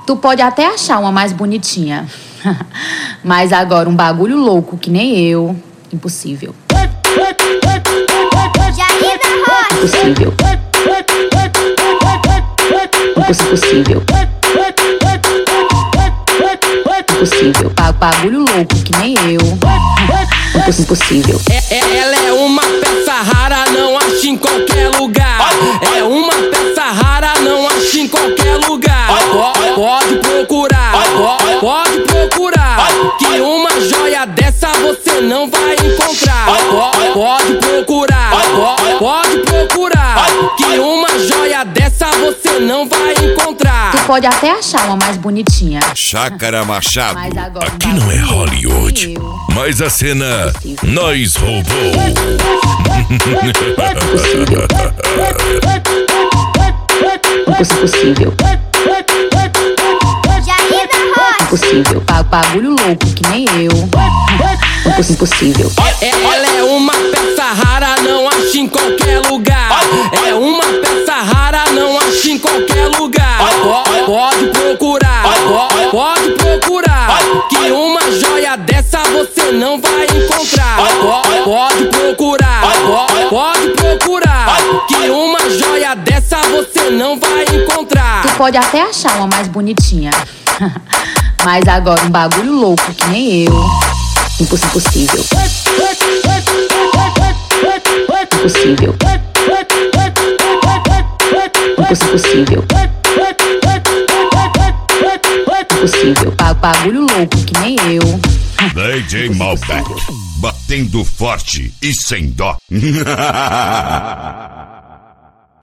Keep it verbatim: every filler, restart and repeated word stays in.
Tu pode até achar uma mais bonitinha. Mas agora um bagulho louco que nem eu, impossível. Impossível. Impossível. Impossível. Bagulho louco que nem eu. Impossível. É, é, ela é uma peça rara, não acha em qualquer lugar. É uma peça rara, não acha em qualquer lugar. Pode, pode procurar, pode, pode procurar. Que uma joia dessa você não vai encontrar. Pode, pode procurar, pode, pode procurar. Que uma joia dessa você não vai encontrar. Tu pode até achar uma mais bonitinha. Chácara Machado, Mas agora um aqui não é bagulho louco que Hollywood, nem eu. mas a cena nós roubou. Impossível. Impossível. Bagulho louco que nem eu. Impossível. É, ela é uma peça rara, não acha em qualquer lugar. É uma peça rara, não acha em qualquer lugar. Pode, pode procurar, pode, pode procurar. Que uma joia dessa você não vai encontrar. Pode, pode procurar, pode, pode procurar. Que uma joia dessa você não vai encontrar. Tu pode até achar uma mais bonitinha. Mas agora um bagulho louco que nem eu. Impossível. Impossível. Impossível. Impossível. Bagulho louco que nem eu. D J Malbec, batendo forte e sem dó.